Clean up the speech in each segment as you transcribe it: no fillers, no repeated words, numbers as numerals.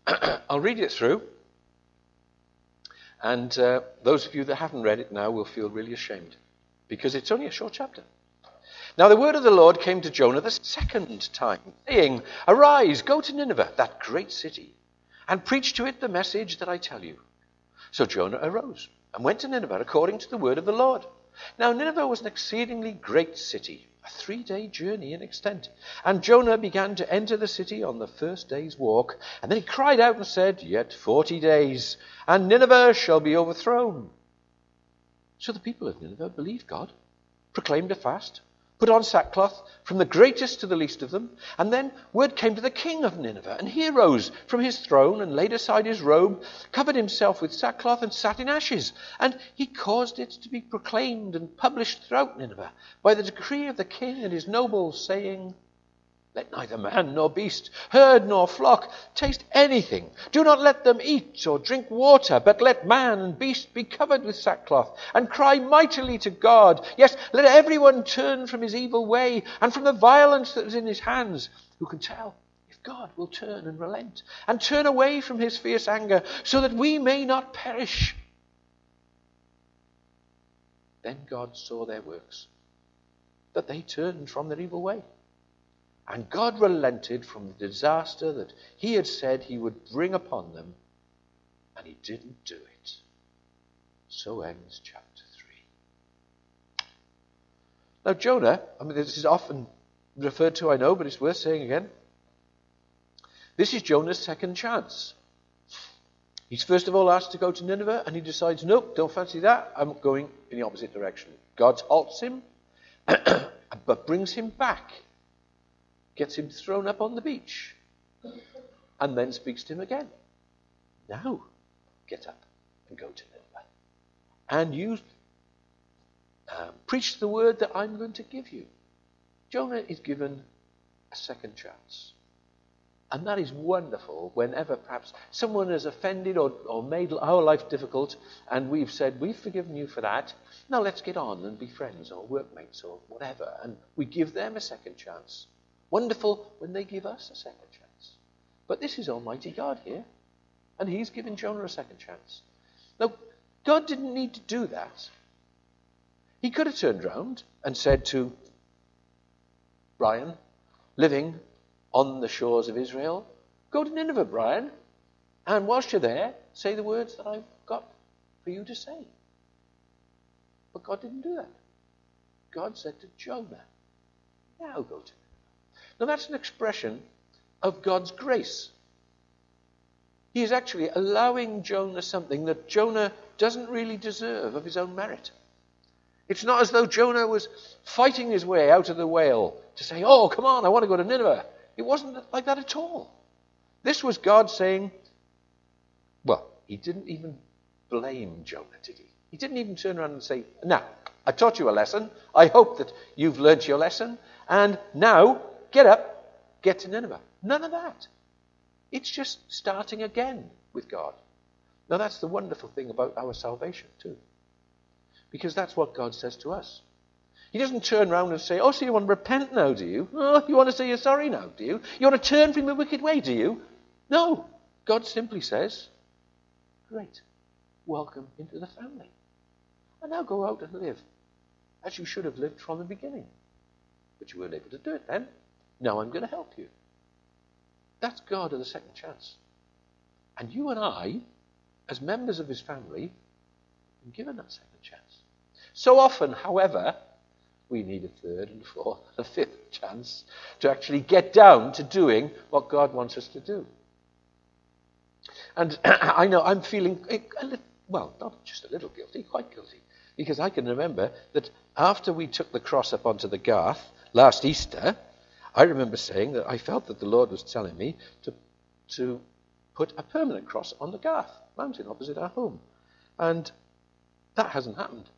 I'll read it through. And those of you that haven't read it now will feel really ashamed, because it's only a short chapter. Now the word of the Lord came to Jonah the second time, saying, "Arise, go to Nineveh, that great city, and preach to it the message that I tell you." So Jonah arose and went to Nineveh according to the word of the Lord. Now Nineveh was an exceedingly great city, a 3-day journey in extent. And Jonah began to enter the city on the first day's walk. And then he cried out and said, "Yet 40 days, and Nineveh shall be overthrown." So the people of Nineveh believed God, proclaimed a fast, put on sackcloth, from the greatest to the least of them. And then word came to the king of Nineveh, and he arose from his throne and laid aside his robe, covered himself with sackcloth, and sat in ashes. And he caused it to be proclaimed and published throughout Nineveh by the decree of the king and his nobles, saying, "Let neither man nor beast, herd nor flock taste anything. Do not let them eat or drink water, but let man and beast be covered with sackcloth, and cry mightily to God. Yes, let everyone turn from his evil way and from the violence that is in his hands. Who can tell if God will turn and relent and turn away from his fierce anger, so that we may not perish?" Then God saw their works, that they turned from their evil way. And God relented from the disaster that he had said he would bring upon them, and he didn't do it. So ends chapter 3. Now Jonah, this is often referred to, I know, but it's worth saying again. This is Jonah's second chance. He's first of all asked to go to Nineveh, and he decides, nope, don't fancy that. I'm going in the opposite direction. God halts him, but brings him back. Gets him thrown up on the beach, and then speaks to him again. Now, get up and go to Nineveh, and you preach the word that I'm going to give you. Jonah is given a second chance. And that is wonderful whenever perhaps someone has offended or made our life difficult, and we've said, "We've forgiven you for that. Now let's get on and be friends or workmates or whatever." And we give them a second chance. Wonderful when they give us a second chance. But this is Almighty God here, and he's given Jonah a second chance. Now, God didn't need to do that. He could have turned round and said to Brian, living on the shores of Israel, "Go to Nineveh, Brian, and whilst you're there, say the words that I've got for you to say." But God didn't do that. God said to Jonah, "Now go to Nineveh." Now that's an expression of God's grace. He is actually allowing Jonah something that Jonah doesn't really deserve of his own merit. It's not as though Jonah was fighting his way out of the whale to say, "Oh, come on, I want to go to Nineveh." It wasn't like that at all. This was God saying, well, he didn't even blame Jonah, did he? He didn't even turn around and say, "Now, I taught you a lesson. I hope that you've learnt your lesson. And now, get up, get to Nineveh." None of that. It's just starting again with God. Now that's the wonderful thing about our salvation too. Because that's what God says to us. He doesn't turn around and say, "Oh, so you want to repent now, do you? Oh, you want to say you're sorry now, do you? You want to turn from your wicked way, do you?" No. God simply says, "Great. Welcome into the family. And now go out and live as you should have lived from the beginning. But you weren't able to do it then. Now I'm going to help you." That's God of the second chance. And you and I, as members of his family, have been given that second chance. So often, however, we need a third and fourth and a fifth chance to actually get down to doing what God wants us to do. And I know I'm feeling, well, not just a little guilty, quite guilty. Because I can remember that after we took the cross up onto the Garth last Easter, I remember saying that I felt that the Lord was telling me to put a permanent cross on the Garth mountain opposite our home. And that hasn't happened.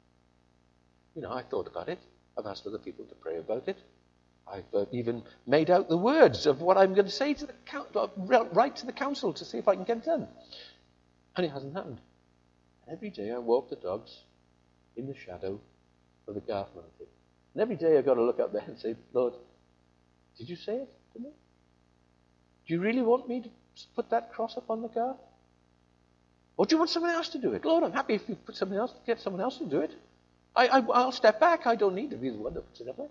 You know, I thought about it. I've asked other people to pray about it. I've even made out the words of what I'm going to say to the write to the council to see if I can get it done. And it hasn't happened. Every day I walk the dogs in the shadow of the Garth mountain. And every day I've got to look up there and say, "Lord, did you say it to me? Do you really want me to put that cross up on the car? Or do you want someone else to do it? Lord, I'm happy if you get someone else to do it. I'll step back. I don't need to be the one that puts it up there.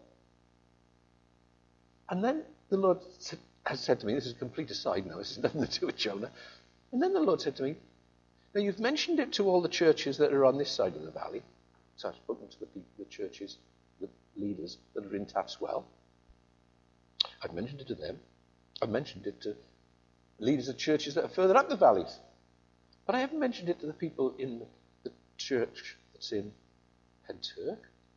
And then the Lord has said to me, this is a complete aside now, this has nothing to do with Jonah. And then the Lord said to me, now you've mentioned it to all the churches that are on this side of the valley. So I've spoken to the churches, the leaders that are in Tapswell. I've mentioned it to them. I've mentioned it to leaders of churches that are further up the valleys. But I haven't mentioned it to the people in the church that's in Penturk,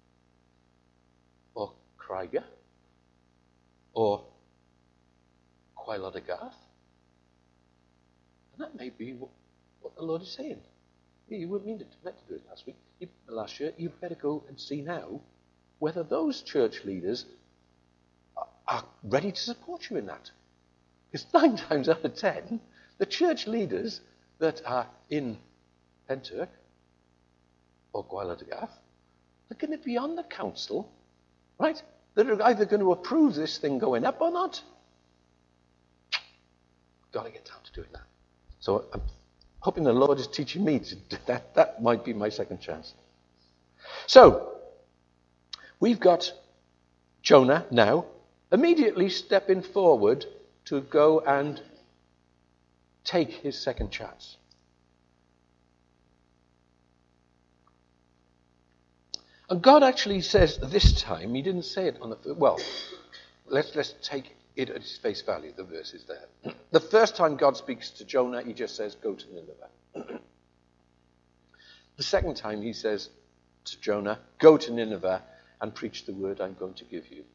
or Craiger, or Quailodagath. And that may be what the Lord is saying. You weren't meant to do it last year. You better go and see now whether those church leaders are ready to support you in that. Because 9 times out of 10, the church leaders that are in Penturk or Quailodagath are going to be on the council, right? They're either going to approve this thing going up or not. Got to get down to doing that. So I'm hoping the Lord is teaching me to do that. That might be my second chance. So, we've got Jonah now immediately stepping forward to go and take his second chance. And God actually says this time, he didn't say it on the... Well, let's take it at its face value, the verse is there. The first time God speaks to Jonah, he just says, go to Nineveh. The second time he says to Jonah, go to Nineveh and preach the word I'm going to give you.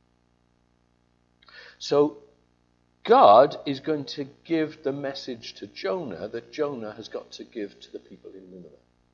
So God is going to give the message to Jonah that Jonah has got to give to the people in Nineveh.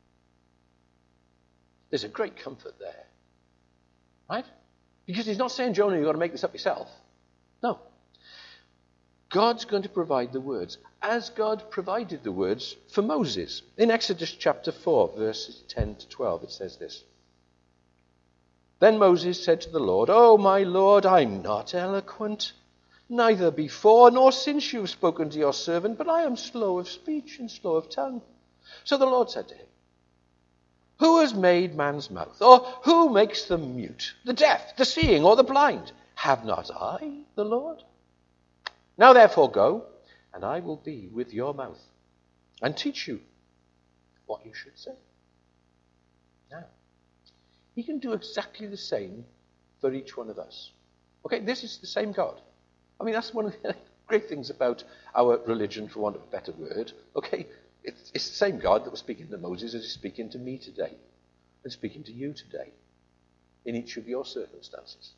There's a great comfort there. Right? Because he's not saying, Jonah, you've got to make this up yourself. No. God's going to provide the words, as God provided the words for Moses. In Exodus chapter 4, verses 10 to 12, it says this. Then Moses said to the Lord, oh, my Lord, I'm not eloquent, neither before nor since you've spoken to your servant, but I am slow of speech and slow of tongue. So the Lord said to him, who has made man's mouth? Or who makes the mute, the deaf, the seeing, or the blind? Have not I, the Lord? Now therefore go, and I will be with your mouth, and teach you what you should say. Now, he can do exactly the same for each one of us. Okay, this is the same God. I mean, that's one of the great things about our religion, for want of a better word. Okay, it's the same God that was speaking to Moses as is speaking to me today, and speaking to you today, in each of your circumstances.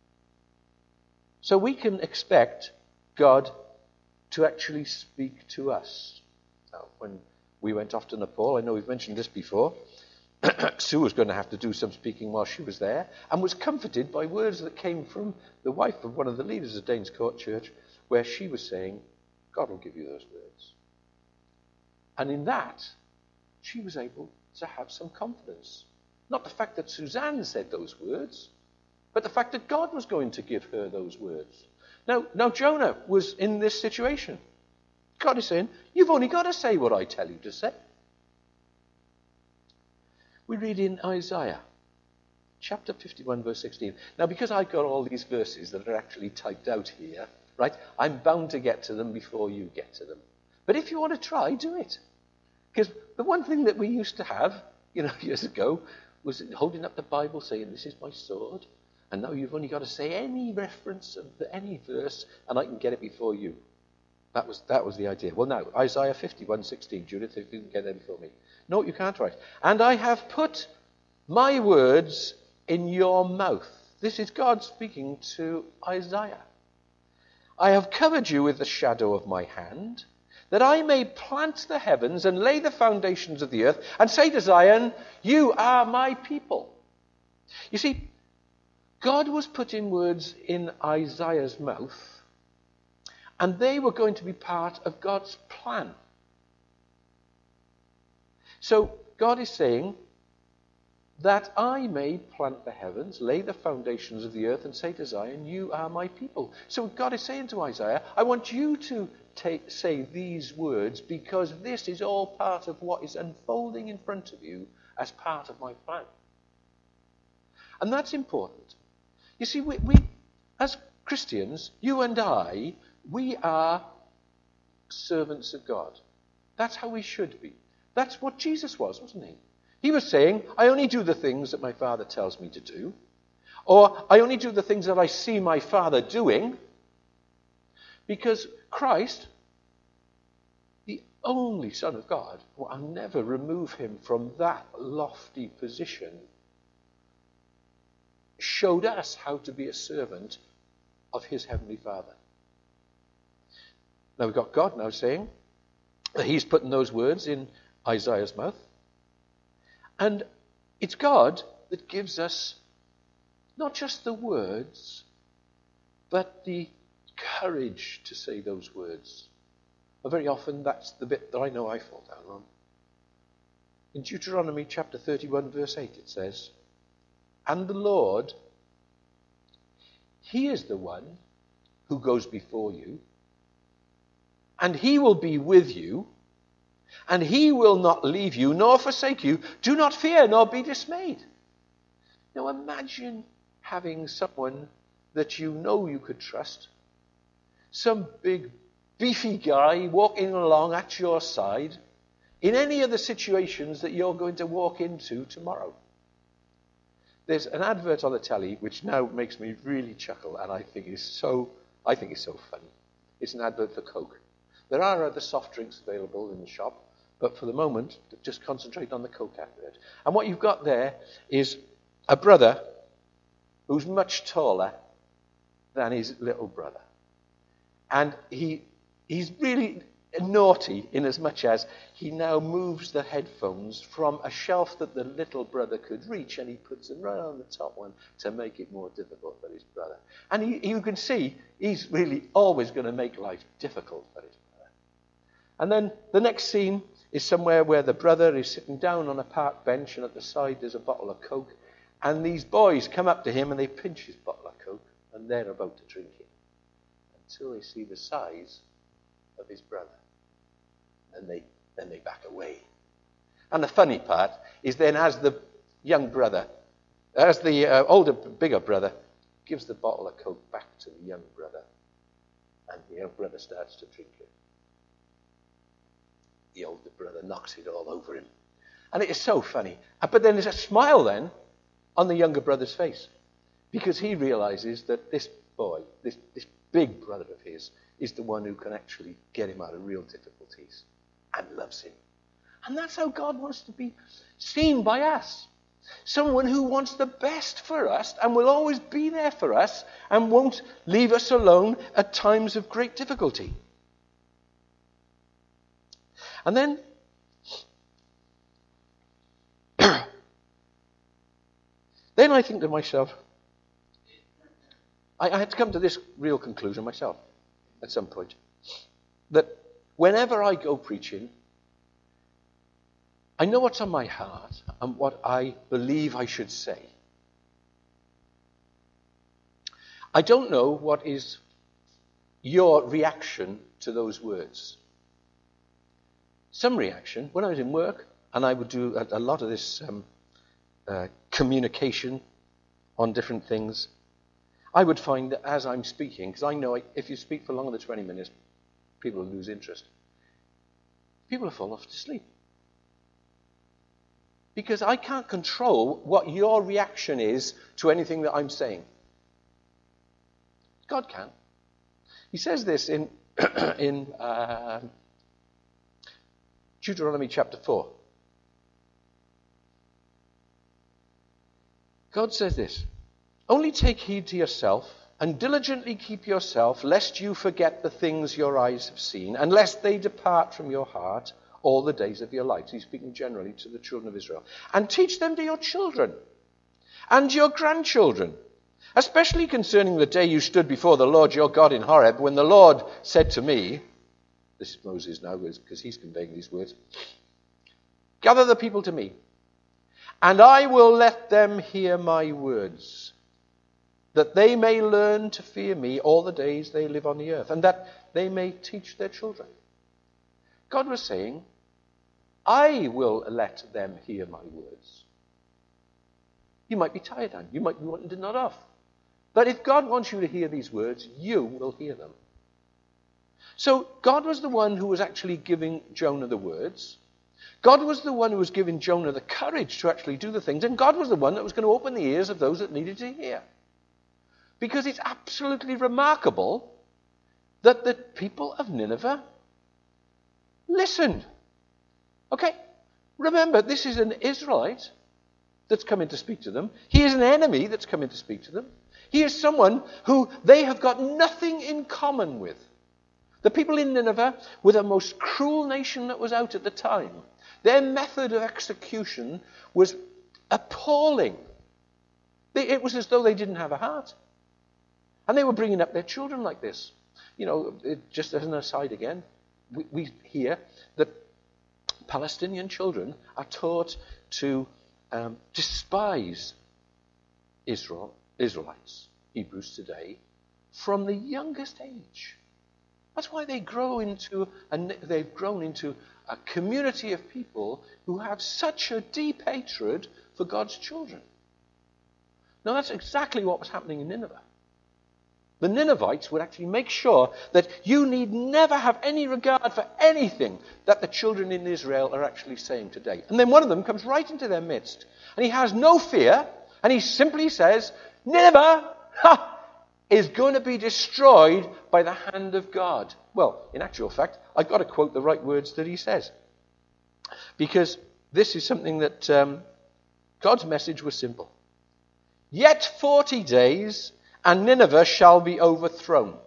So we can expect God to actually speak to us. Now, when we went off to Nepal, I know we've mentioned this before, Sue was going to have to do some speaking while she was there, and was comforted by words that came from the wife of one of the leaders of Danes Court Church, where she was saying, God will give you those words. And in that, she was able to have some confidence. Not the fact that Suzanne said those words, but the fact that God was going to give her those words. Now Jonah was in this situation. God is saying, you've only got to say what I tell you to say. We read in Isaiah, chapter 51, verse 16. Now, because I've got all these verses that are actually typed out here, right, I'm bound to get to them before you get to them. But if you want to try, do it. Because the one thing that we used to have, years ago, was holding up the Bible saying, this is my sword. And now you've only got to say any reference of any verse, and I can get it before you. That was the idea. Well, now, Isaiah 51:16, Judith, if you can get that before me. No, you can't write. And I have put my words in your mouth. This is God speaking to Isaiah. I have covered you with the shadow of my hand, that I may plant the heavens and lay the foundations of the earth, and say to Zion, you are my people. You see, God was putting words in Isaiah's mouth, and they were going to be part of God's plan. So God is saying, that I may plant the heavens, lay the foundations of the earth, and say to Zion, you are my people. So God is saying to Isaiah, I want you to say these words, because this is all part of what is unfolding in front of you as part of my plan. And that's important. You see, we as Christians, you and I, we are servants of God. That's how we should be. That's what Jesus was, wasn't he? He was saying, I only do the things that my Father tells me to do. Or I only do the things that I see my Father doing. Because Christ, the only Son of God, I'll never remove him from that lofty position, showed us how to be a servant of his Heavenly Father. Now we've got God now saying that he's putting those words in Isaiah's mouth. And it's God that gives us not just the words, but the courage to say those words. And very often that's the bit that I know I fall down on. In Deuteronomy chapter 31, verse 8, it says, and the Lord, he is the one who goes before you, and he will be with you, and he will not leave you nor forsake you. Do not fear nor be dismayed. Now imagine having someone that you know you could trust, some big beefy guy walking along at your side in any of the situations that you're going to walk into tomorrow. There's an advert on the telly which now makes me really chuckle, and I think is so funny. It's an advert for Coke. There are other soft drinks available in the shop, but for the moment, just concentrate on the Coke advert. And what you've got there is a brother who's much taller than his little brother. And he's really naughty in as much as he now moves the headphones from a shelf that the little brother could reach, and he puts them right on the top one to make it more difficult for his brother. And you can see he's really always going to make life difficult for his brother. And then the next scene is somewhere where the brother is sitting down on a park bench, and at the side there's a bottle of Coke, and these boys come up to him and they pinch his bottle of Coke, and they're about to drink it until they see the size of his brother. And then they back away. And the funny part is then as the bigger brother gives the bottle of Coke back to the young brother, and the young brother starts to drink it, the older brother knocks it all over him. And it is so funny. But then there's a smile then on the younger brother's face, because he realizes that this boy, this big brother of his, is the one who can actually get him out of real difficulties and loves him. And that's how God wants to be seen by us. Someone who wants the best for us and will always be there for us and won't leave us alone at times of great difficulty. And then I think to myself, I had to come to this real conclusion myself at some point, that whenever I go preaching, I know what's on my heart and what I believe I should say. I don't know what is your reaction to those words. Some reaction, when I was in work, and I would do a lot of this communication on different things, I would find that as I'm speaking, because I know if you speak for longer than 20 minutes, people will lose interest. People will fall off to sleep. Because I can't control what your reaction is to anything that I'm saying. God can. He says this in Deuteronomy chapter 4. God says this, only take heed to yourself and diligently keep yourself, lest you forget the things your eyes have seen, and lest they depart from your heart all the days of your life. He's speaking generally to the children of Israel. And teach them to your children and your grandchildren, especially concerning the day you stood before the Lord your God in Horeb, when the Lord said to me, this is Moses now because he's conveying these words, gather the people to me, And I will let them hear my words, that they may learn to fear me all the days they live on the earth, and that they may teach their children. God was saying, I will let them hear my words. You might be tired, and you might be wanting to nod off. But if God wants you to hear these words, you will hear them. So God was the one who was actually giving Jonah the words. God was the one who was giving Jonah the courage to actually do the things. And God was the one that was going to open the ears of those that needed to hear. Because it's absolutely remarkable that the people of Nineveh listened. Okay? Remember, this is an Israelite that's coming to speak to them. He is an enemy that's coming to speak to them. He is someone who they have got nothing in common with. The people in Nineveh were the most cruel nation that was out at the time. Their method of execution was appalling. It was as though they didn't have a heart. And they were bringing up their children like this. You know, just as an aside again, we hear that Palestinian children are taught to despise Israelites, Hebrews today, from the youngest age. That's why they've grown into a community of people who have such a deep hatred for God's children. Now that's exactly what was happening in Nineveh. The Ninevites would actually make sure that you need never have any regard for anything that the children in Israel are actually saying today. And then one of them comes right into their midst, and he has no fear, and he simply says, Nineveh is going to be destroyed by the hand of God. Well, in actual fact, I've got to quote the right words that he says. Because this is something that God's message was simple. Yet 40 days, and Nineveh shall be overthrown.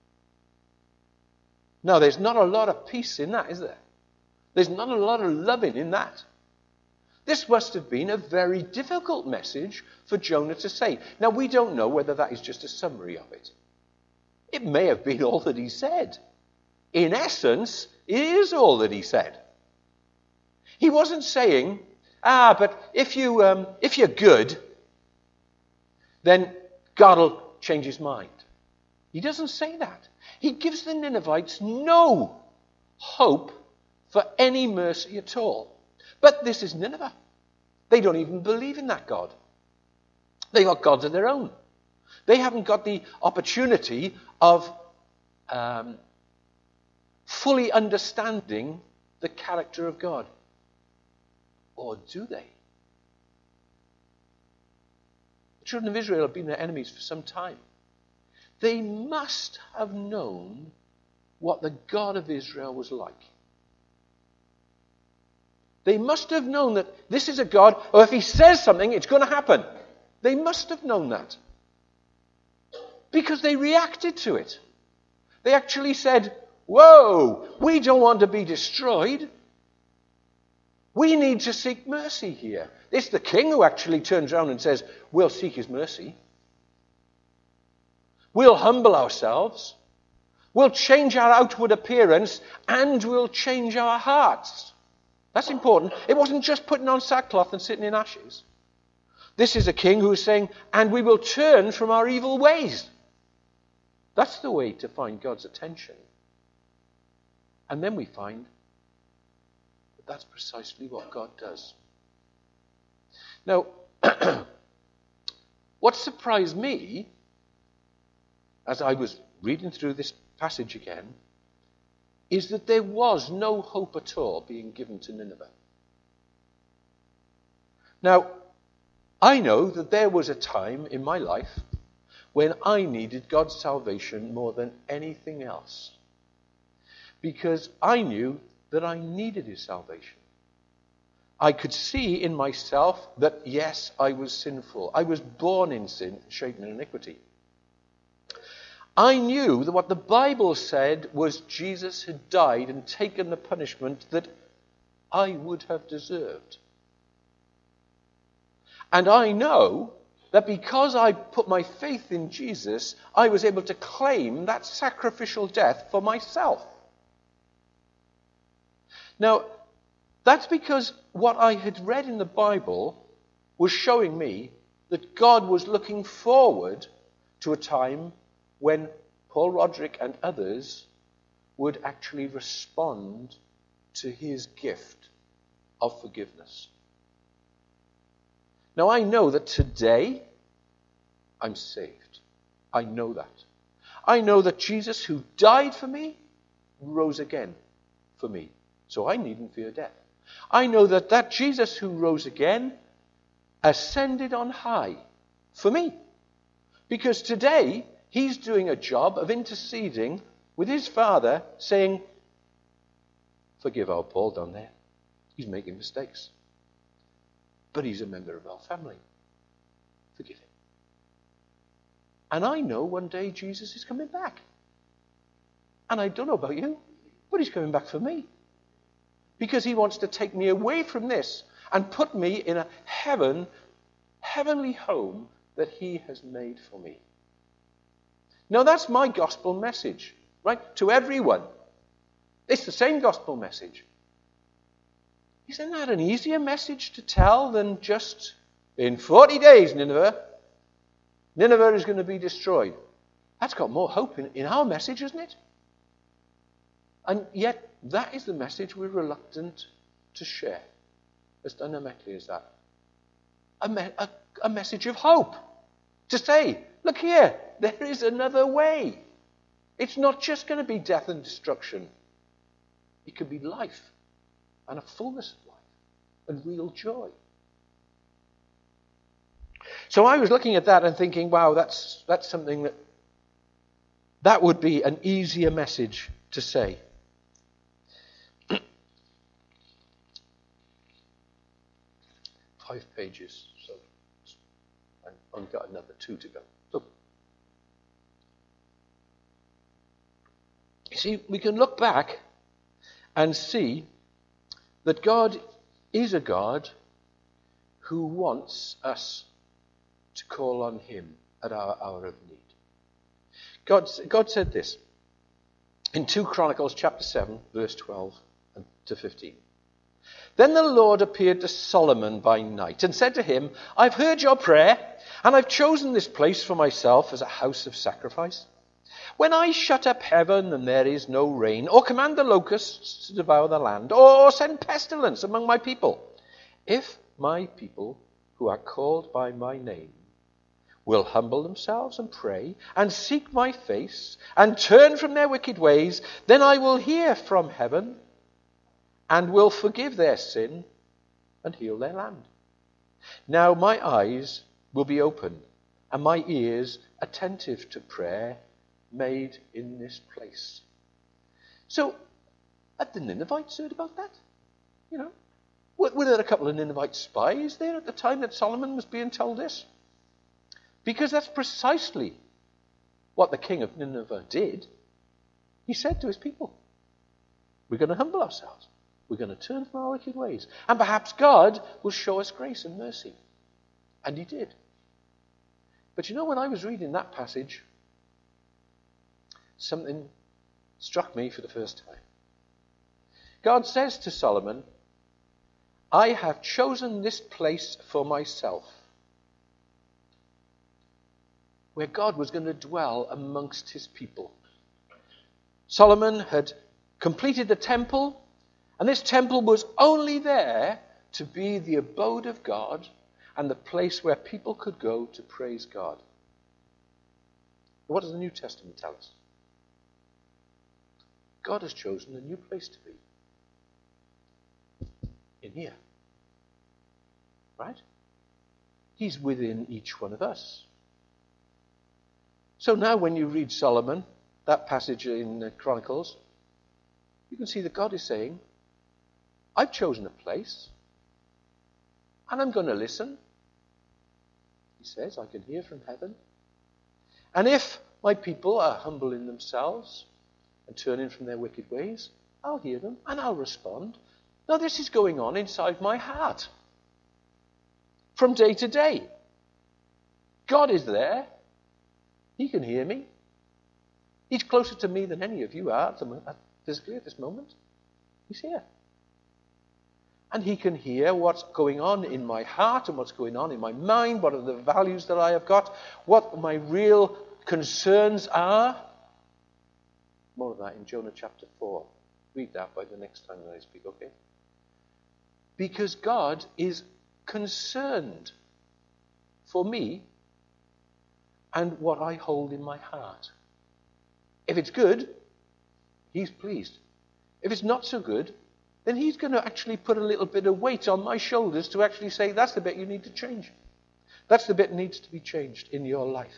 Now, there's not a lot of peace in that, is there? There's not a lot of loving in that. This must have been a very difficult message for Jonah to say. Now, we don't know whether that is just a summary of it. It may have been all that he said. In essence, it is all that he said. He wasn't saying, but if you're good, then God will change his mind. He doesn't say that. He gives the Ninevites no hope for any mercy at all. But this is Nineveh. They don't even believe in that God. They got gods of their own. They haven't got the opportunity of fully understanding the character of God. Or do they? The children of Israel have been their enemies for some time. They must have known what the God of Israel was like. They must have known that this is a God, or if he says something, it's going to happen. They must have known that. Because they reacted to it. They actually said, whoa, we don't want to be destroyed. We need to seek mercy here. It's the king who actually turns around and says, we'll seek his mercy. We'll humble ourselves. We'll change our outward appearance, and we'll change our hearts. That's important. It wasn't just putting on sackcloth and sitting in ashes. This is a king who is saying, and we will turn from our evil ways. That's the way to find God's attention. And then we find that that's precisely what God does. Now, what surprised me, as I was reading through this passage again, is that there was no hope at all being given to Nineveh. Now, I know that there was a time in my life when I needed God's salvation more than anything else. Because I knew that I needed his salvation. I could see in myself that, yes, I was sinful. I was born in sin, shaped in iniquity. I knew that what the Bible said was Jesus had died and taken the punishment that I would have deserved. And I know that because I put my faith in Jesus, I was able to claim that sacrificial death for myself. Now, that's because what I had read in the Bible was showing me that God was looking forward to a time when Paul Roderick and others would actually respond to his gift of forgiveness. Now, I know that today I'm saved. I know that. I know that Jesus, who died for me, rose again for me. So I needn't fear death. I know that that Jesus who rose again ascended on high for me. Because today, he's doing a job of interceding with his Father, saying, forgive our Paul down there. He's making mistakes. But he's a member of our family. Forgive him. And I know one day Jesus is coming back. And I don't know about you, but he's coming back for me. Because he wants to take me away from this and put me in a heavenly home that he has made for me. Now that's my gospel message, right? To everyone. It's the same gospel message. Isn't that an easier message to tell than just, in 40 days, Nineveh is going to be destroyed? That's got more hope in our message, isn't it? And yet, that is the message we're reluctant to share, as dynamically as that. A message of hope. To say, look here, there is another way. It's not just going to be death and destruction. It could be life and a fullness of life and real joy. So I was looking at that and thinking, wow, that's something that would be an easier message to say. 5 pages, so I've only got another 2 to go. So, you see, we can look back and see that God is a God who wants us to call on him at our hour of need. God said this in 2 Chronicles chapter 7, verse 12 to 15. Then the Lord appeared to Solomon by night and said to him, I've heard your prayer, and I've chosen this place for myself as a house of sacrifice. When I shut up heaven and there is no rain, or command the locusts to devour the land, or send pestilence among my people, if my people who are called by my name will humble themselves and pray and seek my face and turn from their wicked ways, then I will hear from heaven and will forgive their sin and heal their land. Now my eyes will be open and my ears attentive to prayer made in this place. So, had the Ninevites heard about that? You know, were there a couple of Ninevite spies there at the time that Solomon was being told this? Because that's precisely what the king of Nineveh did. He said to his people, we're going to humble ourselves. We're going to turn from our wicked ways. And perhaps God will show us grace and mercy. And he did. But you know, when I was reading that passage, something struck me for the first time. God says to Solomon, I have chosen this place for myself, where God was going to dwell amongst his people. Solomon had completed the temple, and this temple was only there to be the abode of God and the place where people could go to praise God. What does the New Testament tell us? God has chosen a new place to be. In here. Right? He's within each one of us. So now when you read Solomon, that passage in Chronicles, you can see that God is saying, I've chosen a place, and I'm going to listen. He says, I can hear from heaven. And if my people are humbling themselves and turning from their wicked ways, I'll hear them and I'll respond. Now this is going on inside my heart. From day to day. God is there. He can hear me. He's closer to me than any of you are physically at this moment. He's here. And he can hear what's going on in my heart and what's going on in my mind, what are the values that I have got, what my real concerns are. More of that in Jonah chapter 4. Read that by the next time that I speak, okay? Because God is concerned for me and what I hold in my heart. If it's good, he's pleased. If it's not so good, then he's going to actually put a little bit of weight on my shoulders to actually say, that's the bit you need to change. That's the bit that needs to be changed in your life.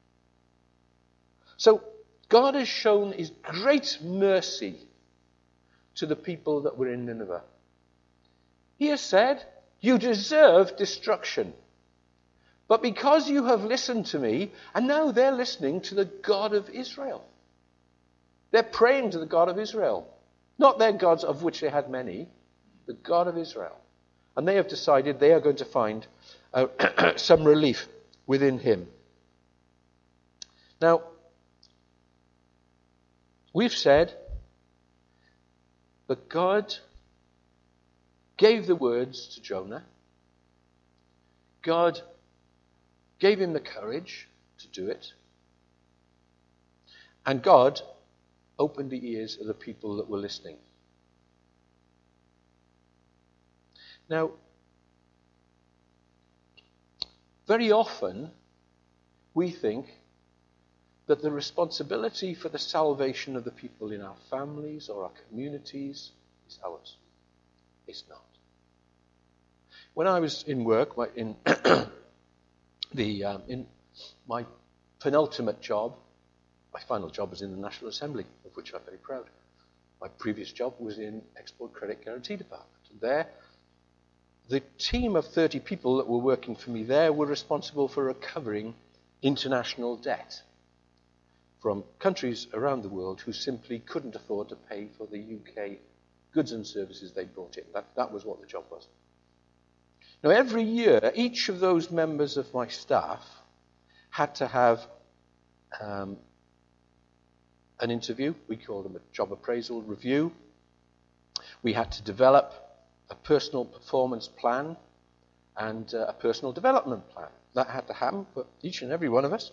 So God has shown his great mercy to the people that were in Nineveh. He has said, you deserve destruction. But because you have listened to me, and now they're listening to the God of Israel. They're praying to the God of Israel. Not their gods, of which they had many, the God of Israel. And they have decided they are going to find some relief within him. Now, we've said that God gave the words to Jonah. God gave him the courage to do it. And God opened the ears of the people that were listening. Now, very often we think that the responsibility for the salvation of the people in our families or our communities is ours. It's not. When I was in work, in my penultimate job, my final job was in the National Assembly, of which I'm very proud. My previous job was in Export Credit Guarantee Department. And there, the team of 30 people that were working for me there were responsible for recovering international debt from countries around the world who simply couldn't afford to pay for the UK goods and services they brought in. That was what the job was. Now, every year, each of those members of my staff had to have an interview. We call them a job appraisal review. We had to develop a personal performance plan and a personal development plan. That had to happen for each and every one of us.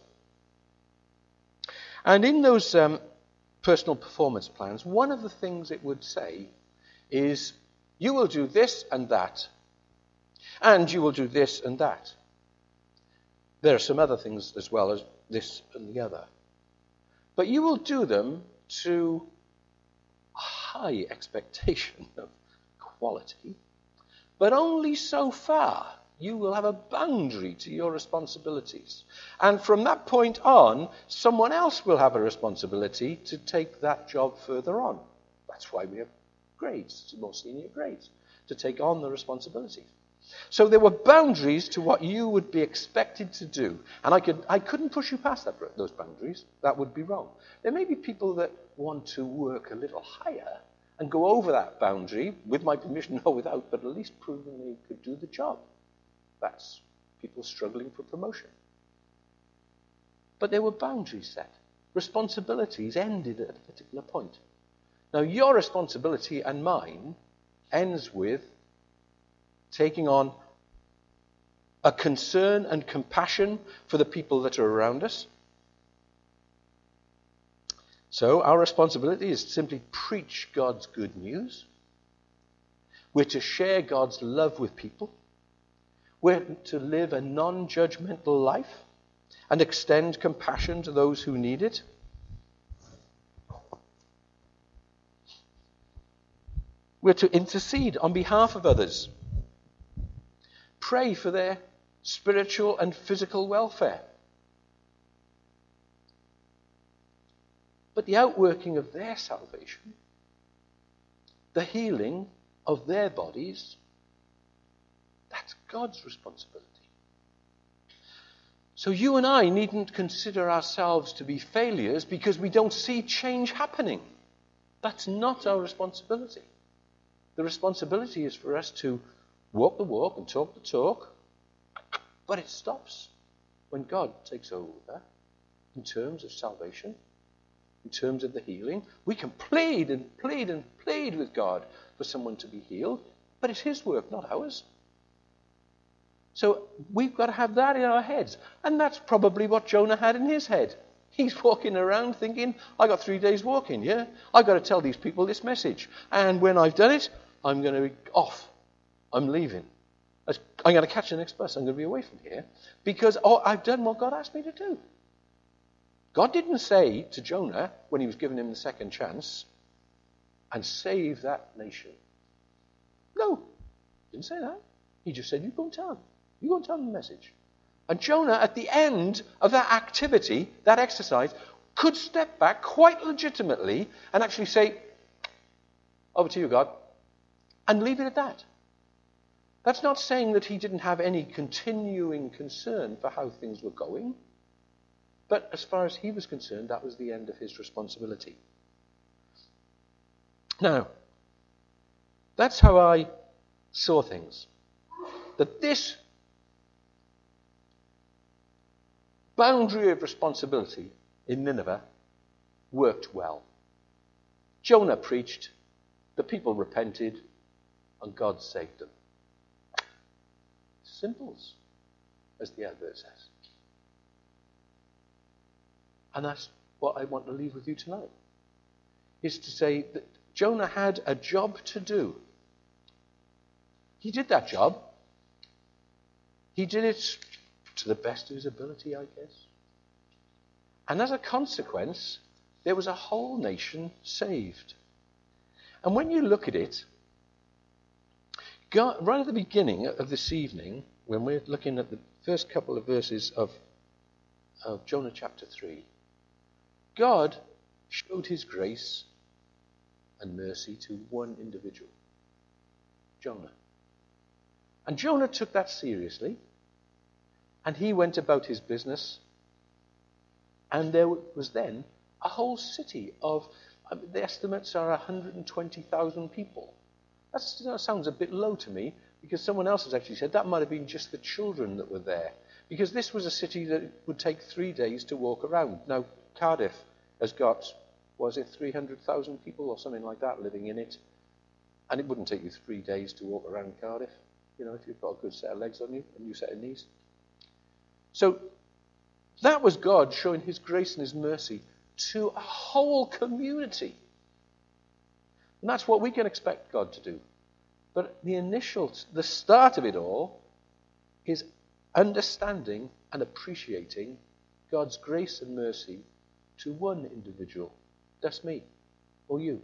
And in those personal performance plans, one of the things it would say is, you will do this and that, and you will do this and that. There are some other things as well as this and the other. But you will do them to a high expectation of quality, but only so far. You will have a boundary to your responsibilities. And from that point on, someone else will have a responsibility to take that job further on. That's why we have grades, more senior grades, to take on the responsibilities. So there were boundaries to what you would be expected to do. And I couldn't push you past those boundaries. That would be wrong. There may be people that want to work a little higher and go over that boundary, with my permission or without, but at least proving they could do the job. That's people struggling for promotion. But there were boundaries set. Responsibilities ended at a particular point. Now, your responsibility and mine ends with taking on a concern and compassion for the people that are around us. So our responsibility is to simply preach God's good news. We're to share God's love with people. We're to live a non-judgmental life and extend compassion to those who need it. We're to intercede on behalf of others. Pray for their spiritual and physical welfare. But the outworking of their salvation, the healing of their bodies, that's God's responsibility. So you and I needn't consider ourselves to be failures because we don't see change happening. That's not our responsibility. The responsibility is for us to walk the walk and talk the talk, but it stops when God takes over in terms of salvation, in terms of the healing. We can plead and plead and plead with God for someone to be healed. But it's his work, not ours. So we've got to have that in our heads. And that's probably what Jonah had in his head. He's walking around thinking, I got 3 days walking, yeah? I've got to tell these people this message. And when I've done it, I'm going to be off. I'm leaving. I'm going to catch the next bus. I'm going to be away from here. Because I've done what God asked me to do. God didn't say to Jonah, when he was giving him the second chance, and save that nation. No, he didn't say that. He just said, you go and tell them. You go and tell them the message. And Jonah, at the end of that activity, that exercise, could step back quite legitimately and actually say, over to you, God, and leave it at that. That's not saying that he didn't have any continuing concern for how things were going. But as far as he was concerned, that was the end of his responsibility. Now, that's how I saw things. That this boundary of responsibility in Nineveh worked well. Jonah preached, the people repented, and God saved them. Simple, as the advert says. And that's what I want to leave with you tonight. Is to say that Jonah had a job to do. He did that job. He did it to the best of his ability, I guess. And as a consequence, there was a whole nation saved. And when you look at it, God, right at the beginning of this evening, when we're looking at the first couple of verses of Jonah chapter 3, God showed his grace and mercy to one individual, Jonah. And Jonah took that seriously, and he went about his business, and there was then a whole city of, the estimates are 120,000 people. That sounds a bit low to me, because someone else has actually said that might have been just the children that were there. Because this was a city that would take 3 days to walk around. Now, Cardiff has got, was it 300,000 people or something like that living in it? And it wouldn't take you 3 days to walk around Cardiff, you know, if you've got a good set of legs on you, a new set of knees. So, that was God showing his grace and his mercy to a whole community. And that's what we can expect God to do. But the start of it all is understanding and appreciating God's grace and mercy to one individual. That's me, or you.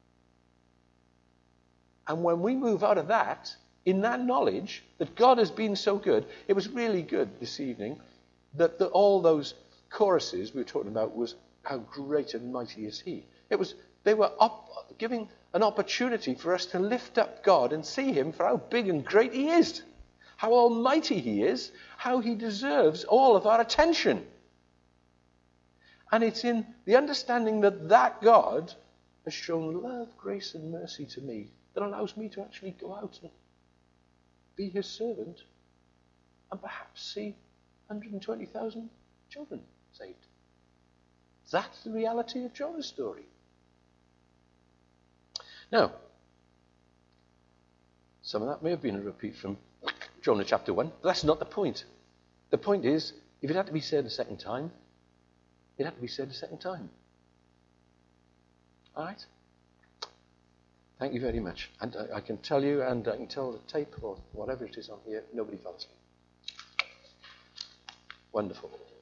And when we move out of that, in that knowledge that God has been so good, it was really good this evening that all those choruses we were talking about was how great and mighty is he. They were giving an opportunity for us to lift up God and see him for how big and great he is, how almighty he is, how he deserves all of our attention. And it's in the understanding that God has shown love, grace, and mercy to me that allows me to actually go out and be his servant and perhaps see 120,000 children saved. That's the reality of Jonah's story. Now, some of that may have been a repeat from Jonah chapter 1, but that's not the point. The point is, if it had to be said a second time, it had to be said a second time. All right? Thank you very much. And I can tell you, and I can tell the tape or whatever it is on here, nobody fell asleep. Wonderful.